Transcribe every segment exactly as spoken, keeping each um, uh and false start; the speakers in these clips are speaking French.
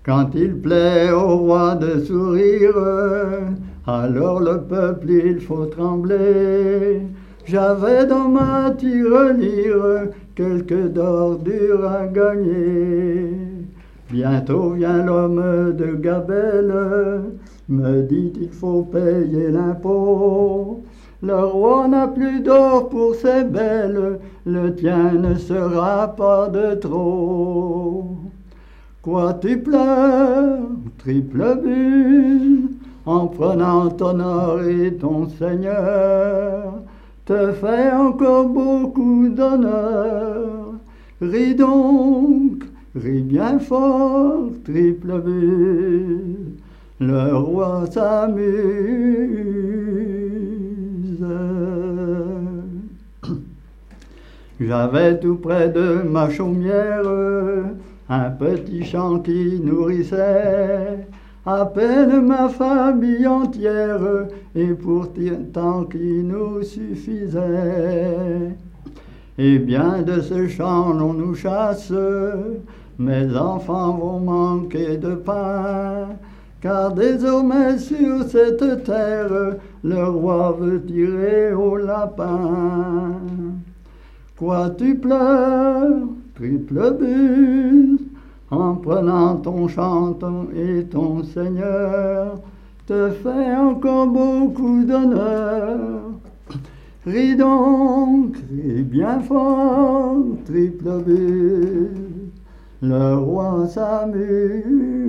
Quand il plaît au roi de sourire, alors le peuple il faut trembler. J'avais dans ma tirelire quelques d'ordures à gagner. Bientôt vient l'homme de gabelle, me dit il faut payer l'impôt. Le roi n'a plus d'or pour ses belles, le tien ne sera pas de trop. Quoi tu pleures, triple but, en prenant ton or et ton seigneur, te fait encore beaucoup d'honneur. Ris donc, ris bien fort, triple but, le roi s'amuse. J'avais tout près de ma chaumière un petit champ qui nourrissait à peine ma famille entière, et pourtant qui nous suffisait. Et bien de ce champ l'on nous chasse, mes enfants vont manquer de pain, car désormais sur cette terre, le roi veut tirer au lapin. Quoi tu pleures, triple but, en prenant ton chanton et ton seigneur, te fait encore beaucoup d'honneur. Ris donc, ris bien fort, triple but, le roi s'amuse.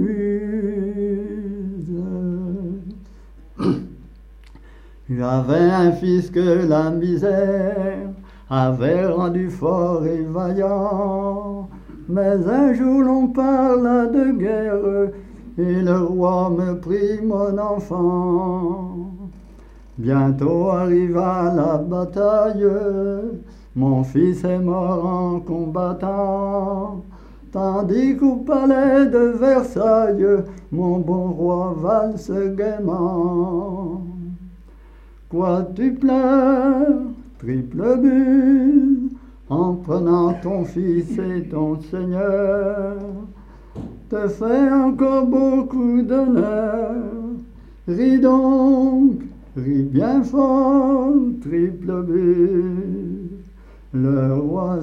J'avais un fils que la misère avait rendu fort et vaillant, mais un jour l'on parla de guerre, et le roi me prit mon enfant. Bientôt arriva la bataille, mon fils est mort en combattant, tandis qu'au palais de Versailles, mon bon roi valse gaiement. Quoi tu pleures, triple but, en prenant ton fils et ton seigneur, te fait encore beaucoup d'honneur. Ris donc, ris bien fort, triple but, le roi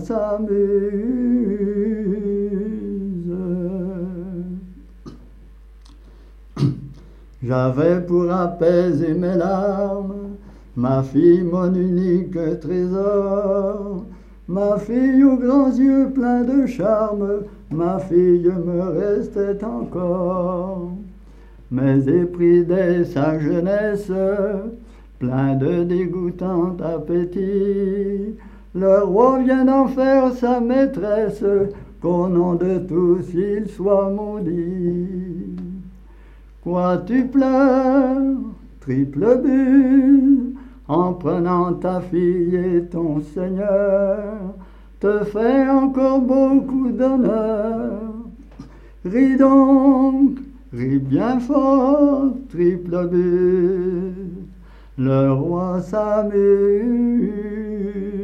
s'amuse. J'avais pour apaiser mes larmes ma fille, mon unique trésor, ma fille aux grands yeux pleins de charme, ma fille me restait encore. Mais épris dès sa jeunesse, plein de dégoûtant appétit, le roi vient d'en faire sa maîtresse, qu'au nom de tous il soit maudit. Quoi tu pleures, triple but, en prenant ta fille et ton seigneur, te fait encore beaucoup d'honneur. Ris donc, ris bien fort, triple but, le roi s'amuse.